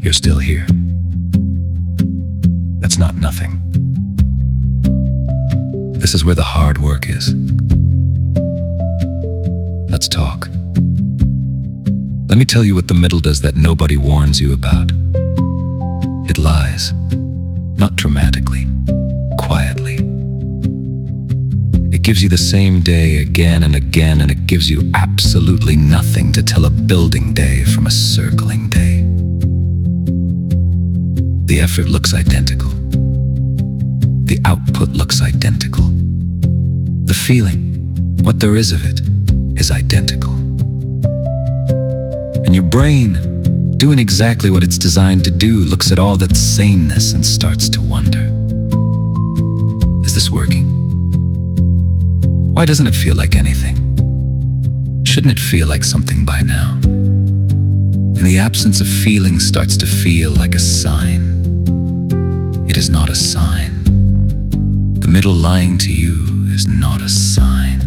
You're still here. That's not nothing. This is where the hard work is. Let's talk. Let me tell you what the middle does that nobody warns you about. It lies. Not dramatically, quietly. It gives you the same day again and again, and it gives you absolutely nothing to tell a building day from a circling day. The effort looks identical. The output looks identical. The feeling, what there is of it, is identical. And your brain, doing exactly what it's designed to do, looks at all that sameness and starts to wonder. Is this working? Why doesn't it feel like anything? Shouldn't it feel like something by now? And the absence of feeling starts to feel like a sign. It is not a sign. The middle lying to you is not a sign.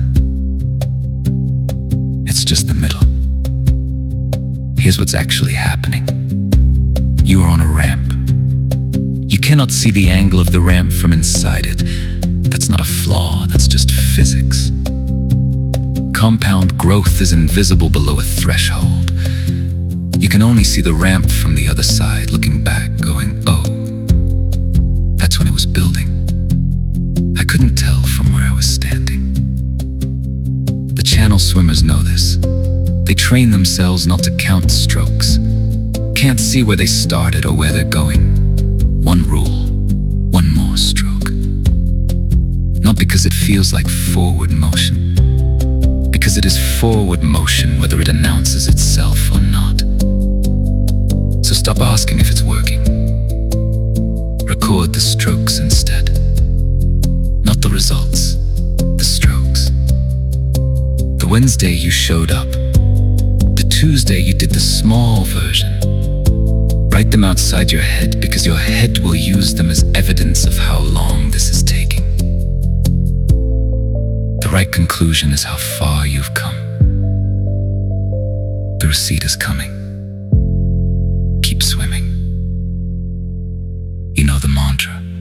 It's just the middle. Here's what's actually happening. You are on a ramp. You cannot see the angle of the ramp from inside it. That's not a flaw, that's just physics. Compound growth is invisible below a threshold. You can only see the ramp from the other side, looking back, going, oh, that's when it was building. I couldn't tell from where I was standing. The channel swimmers know this. They train themselves not to count strokes. Can't see where they started or where they're going. One rule, one more stroke. Not because it feels like forward motion, because it is forward motion whether it announces itself or not. So stop asking if it's working. Record the strokes instead. Not the results, the strokes. The Wednesday you showed up. The Tuesday you did the small version. Write them outside your head, because your head will use them as evidence of how long this is taking. The right conclusion is how far you've come. The receipt is coming. Keep swimming. You know the mantra.